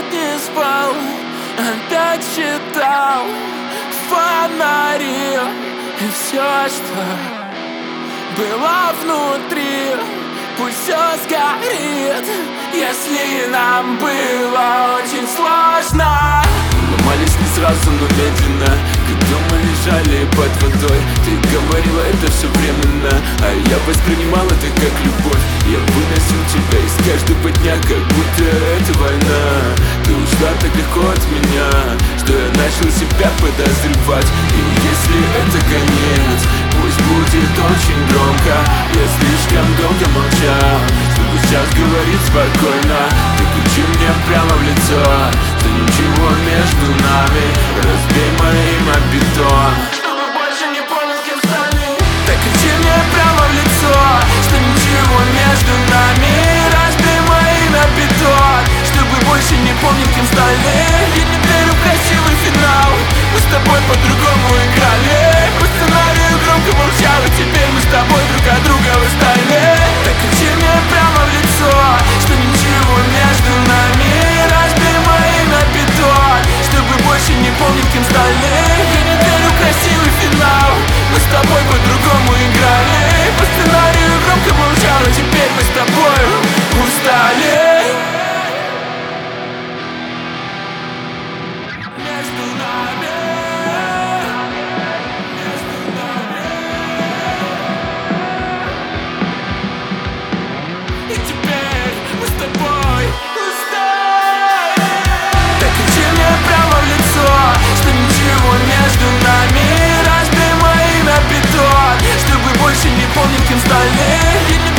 опять не спал, опять считал фонари. И все, что было внутри, пусть все сгорит. Если нам было очень сложно, ломались не сразу, но медленно. Когда мы лежали под водой, ты говорила, это все временно, а я воспринимал это как любовь. Я выносил тебя из каждого дня, как будто это война. Ты ушла так легко от меня, что я начал себя подозревать. И если это конец, пусть будет очень громко. Я слишком долго молчал, чтобы сейчас говорить спокойно. Ты кричи мне прямо в лицо, что ничего между нами, разбей мои на бетон, чтобы больше не помнил, с кем стали. Так кричи мне прямо в лицо, что ничего между нами, разбей мои на бетон, чтобы больше не помнил, кем стали. Я не верю в красивый финал, мы с тобой по-другому играли. По сценарию громко молчал, и теперь мы с тобой друг от друга устали. Так кричи мне прямо в лицо, что ничего между нами, разбей мои на бетон, чтобы больше не помнить, кем стали. Я не верю в красивый финал, мы с тобой по-другому играли. По сценарию громко молчал, и теперь мы с тобой устали. Между нами, и теперь мы с тобой устали. Так кричи мне прямо в лицо, что ничего между нами, разбей мои на бетон, чтобы больше не помнить, кем стали.